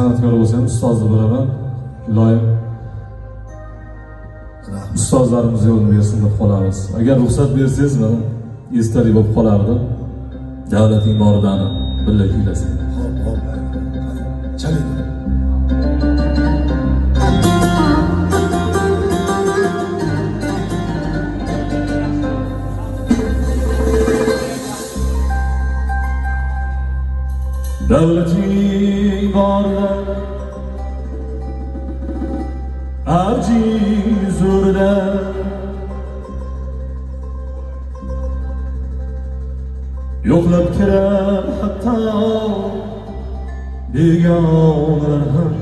san'atkor bo'lsam ustozni bilaman. Iloyim ustozlarimiz yo'lini bersin deb qolamiz. Agar ruxsat bersangiz men esdalik bo'lib qolardim. Davlating boridani birga kuylasak. Hop. Chaling. Davlating borda ajiz urda yo'qlab kirar hatto begonalar ham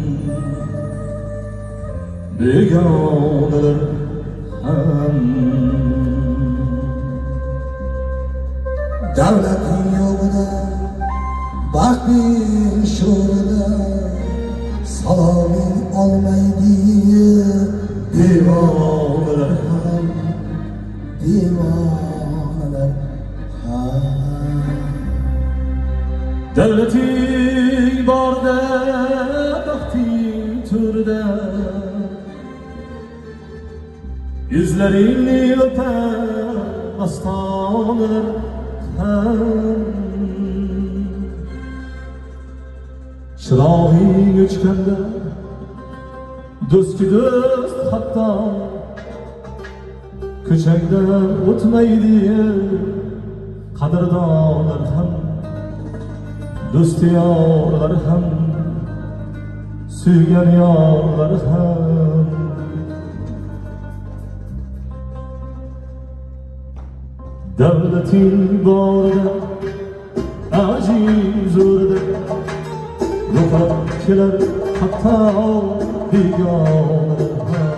Davlating yo'g'ida baxting sho'rida saloming olmaydi devonalar ham Davlating borda baxting turda yuzlaringni o'par ostonalar ham Çırağın geçkende do'stki do'st hatto ko'changda o'tmaydi qadrdonlar ham do'sti yorlar ham suygan yorlar ham davlating borda ajiz urda yo'qlab kelar hatto begonalar ham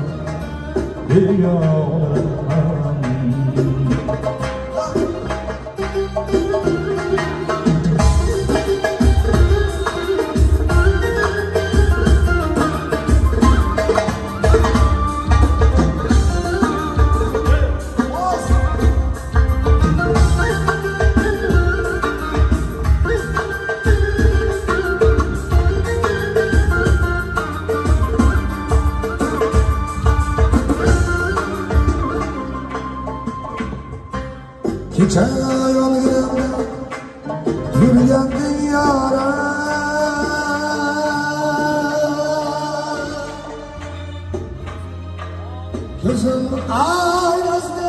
Kecha yolg'onda yurgan dünyara ko'zim aynasida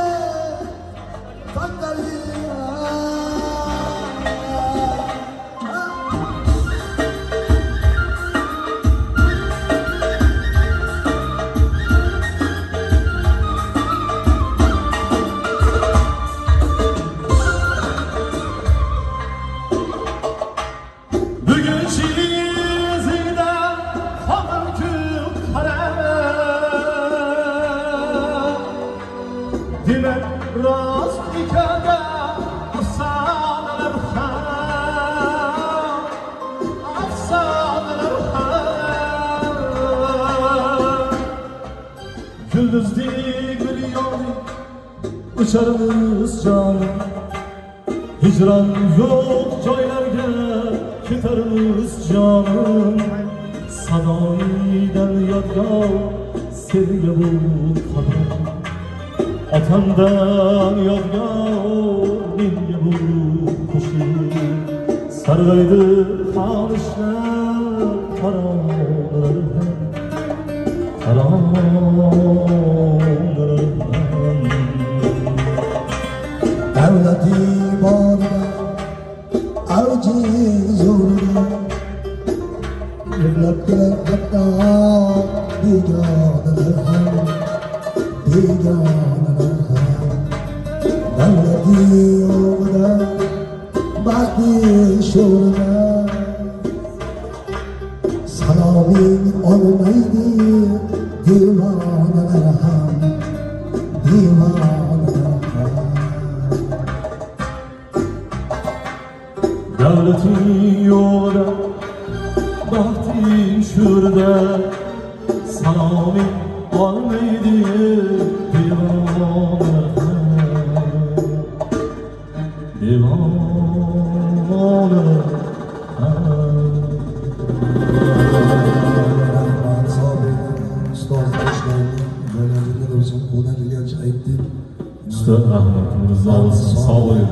Demek rost ikada afsonalar ham Yulduzdek bir yo'ldek ucharmiz jonim Hicron yo'q joylarga ketarmiz jonim Sadoidan yodgor sevgi bu qadam Otamdan yodgor menga bu qo'shiq sarg'aydi qolishlar taronalar davlating borda ajiz urda yo'qlab kelar hatto begonalar ham davlating yo'g'ida baxting sho'rida saloming olmaydi devonalar ham Davlating yo'g'ida baxting sho'rida saloming olmaydi devonalar ham bo'ladigancha aytdik. usta rahmat, umringiz uzoq bo'lsin, sog' bo'ling.